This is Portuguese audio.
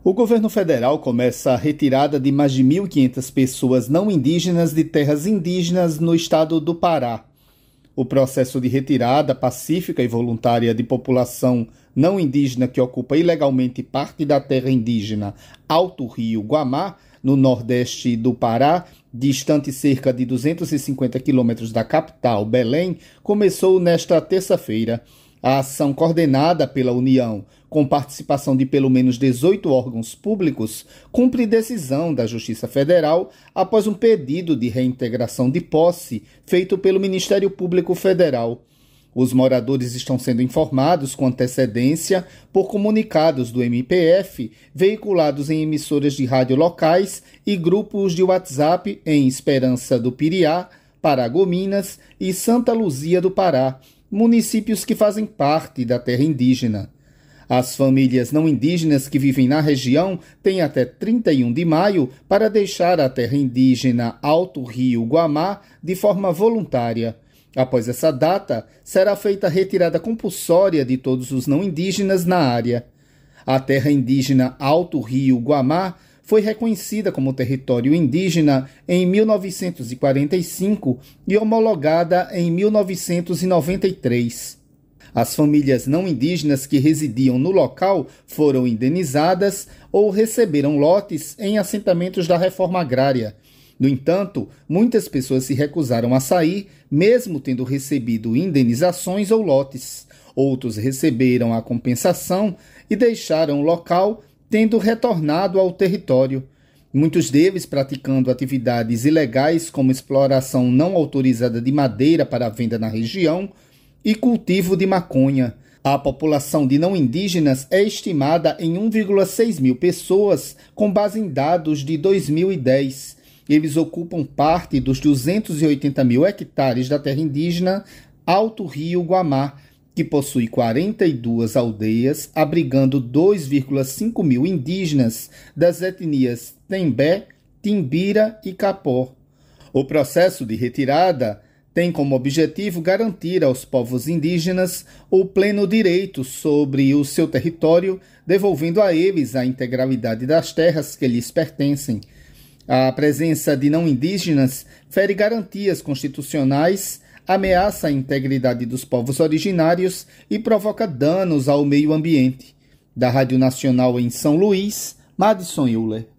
O governo federal começa a retirada de mais de 1.500 pessoas não indígenas de terras indígenas no estado do Pará. O processo de retirada pacífica e voluntária de população não indígena que ocupa ilegalmente parte da terra indígena Alto Rio Guamá, no nordeste do Pará, distante cerca de 250 quilômetros da capital, Belém, começou nesta terça-feira. A ação coordenada pela União, com participação de pelo menos 18 órgãos públicos, cumpre decisão da Justiça Federal após um pedido de reintegração de posse feito pelo Ministério Público Federal. Os moradores estão sendo informados com antecedência por comunicados do MPF, veiculados em emissoras de rádio locais e grupos de WhatsApp em Esperança do Piriá, Paragominas e Santa Luzia do Pará, municípios que fazem parte da terra indígena. As famílias não indígenas que vivem na região têm até 31 de maio para deixar a terra indígena Alto Rio Guamá de forma voluntária. Após essa data, será feita a retirada compulsória de todos os não indígenas na área. A terra indígena Alto Rio Guamá foi reconhecida como território indígena em 1945 e homologada em 1993. As famílias não indígenas que residiam no local foram indenizadas ou receberam lotes em assentamentos da reforma agrária. No entanto, muitas pessoas se recusaram a sair, mesmo tendo recebido indenizações ou lotes. Outros receberam a compensação e deixaram o local, tendo retornado ao território. Muitos deles praticando atividades ilegais como exploração não autorizada de madeira para venda na região e cultivo de maconha. A população de não indígenas é estimada em 1,6 mil pessoas, com base em dados de 2010. Eles ocupam parte dos 280 mil hectares da terra indígena Alto Rio Guamá, que possui 42 aldeias, abrigando 2,5 mil indígenas das etnias Tembé, Timbira e Capó. O processo de retirada tem como objetivo garantir aos povos indígenas o pleno direito sobre o seu território, devolvendo a eles a integralidade das terras que lhes pertencem. A presença de não indígenas fere garantias constitucionais, ameaça a integridade dos povos originários e provoca danos ao meio ambiente. Da Rádio Nacional em São Luís, Madison Euler.